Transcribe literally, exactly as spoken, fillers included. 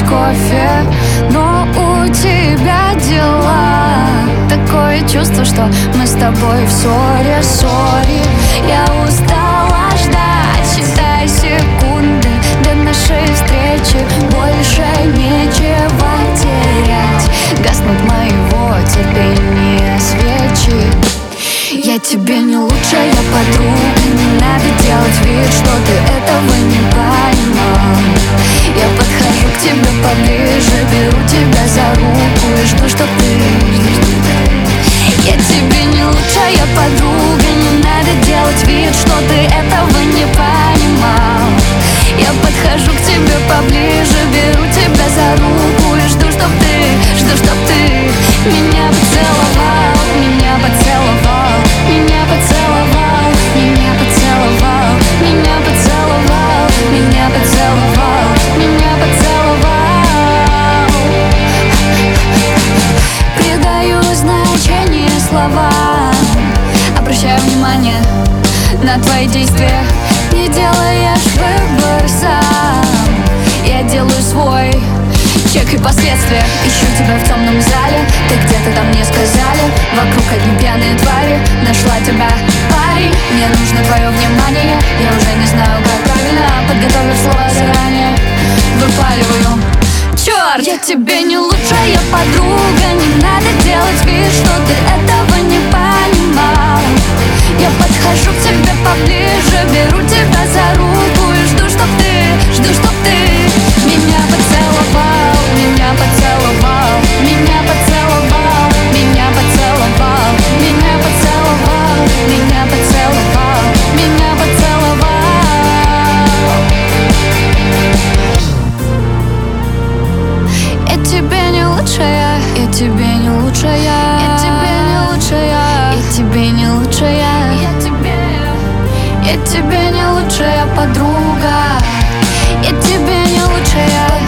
кофе, но у тебя дела. Такое чувство, что мы с тобой в ссоре, ссоре. Я устала ждать, считай секунды до нашей встречи. Больше нечего терять, гаснут моего терпения свечи. Я тебе не лучшая подруга, не надо делать вид, что ты этого не понимал. Я подхожу к тебе поближе, беру тебя за руку и жду, что ты. Я тебе не лучшая подруга, не надо делать вид, что ты этого не понимал. Я подхожу к тебе поближе, беру тебя за руку и жду, чтоб ты, жду, чтоб ты меня поцеловал, меня поцеловал, меня поцеловал, меня поцеловал, меня поцеловал, меня поцеловал, меня поцеловал. Придаю значение словам, обращаю внимание на твои действия. Не делаешь выбор сам, я делаю свой чек и последствия. Ищу тебя в темном зале, ты где-то там мне сказали. Вокруг одни пьяные твари, нашла тебя, парень. Мне нужно твое внимание, я уже не знаю, как правильно. Подготовив слова заранее, выпаливаю: черт! Я тебе не лучшая подруга, не надо делать вид, что ты этого не понимал. Я подхожу к тебе поближе, беру тебя за руку и жду, чтоб ты, жду, чтоб ты меня поцеловал, меня поцеловал, меня поцеловал, меня поцеловал, меня поцеловал, меня поцеловал, меня поцеловал. Я тебе не лучшая, я тебе не лучшая, я тебе не лучшая, я тебе не лучшая, я тебе, я тебе не лучшая подруга, я тебе не лучшая.